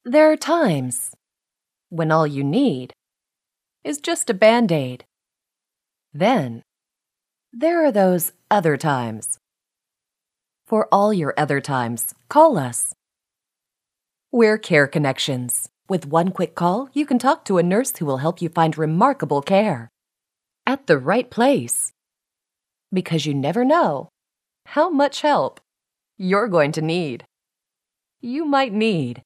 There are times when all you need is just a Band-Aid. Then, there are those other times. For all your other times, call us. We're Care Connections. With one quick call, you can talk to a nurse who will help you find remarkable care at the right place. Because you never know how much help you're going to need. You might need.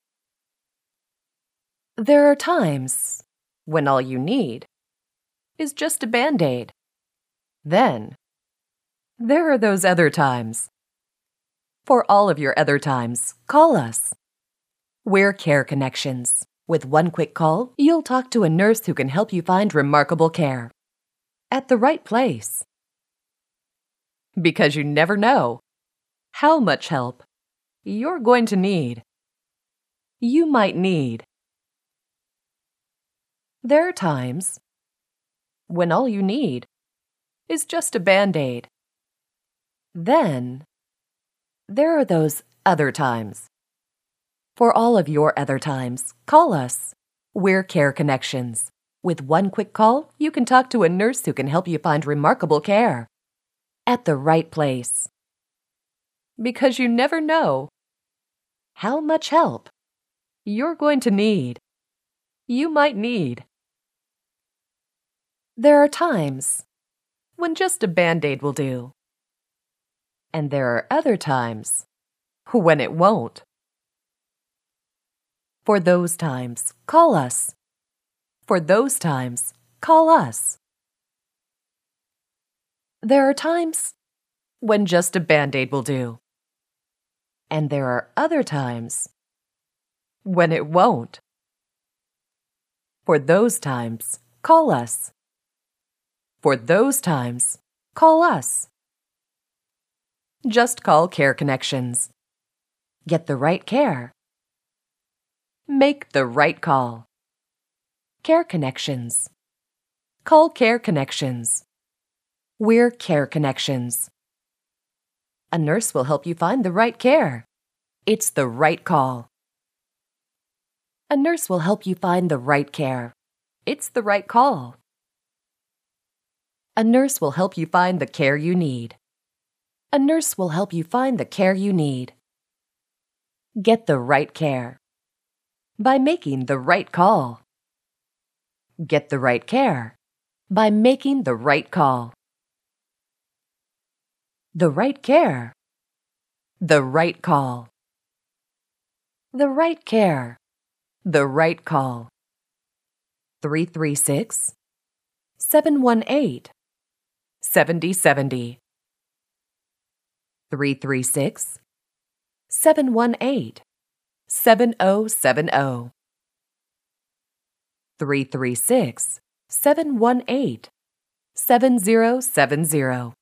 There are times when all you need is just a Band-Aid. Then, there are those other times. For all of your other times, call us. We're Care Connections. With one quick call, you'll talk to a nurse who can help you find remarkable care at the right place. Because you never know how much help you're going to need. You might need. There are times when all you need is just a Band-Aid. Then, there are those other times. For all of your other times, call us. We're Care Connections. With one quick call, you can talk to a nurse who can help you find remarkable care at the right place. Because you never know how much help you're going to need. You might need. There are times when just a Band-Aid will do. And there are other times when it won't. For those times, call us. For those times, call us. There are times when just a Band-Aid will do. And there are other times when it won't. For those times, call us. For those times, call us. Just call Care Connections. Get the right care. Make the right call. Care Connections. Call Care Connections. We're Care Connections. A nurse will help you find the right care. It's the right call. A nurse will help you find the right care. It's the right call. A nurse will help you find the care you need. A nurse will help you find the care you need. Get the right care by making the right call. Get the right care by making the right call. The right care. The right call. The right care. The right call. 336-718-7070. 336-718-7070. 336-718-7070.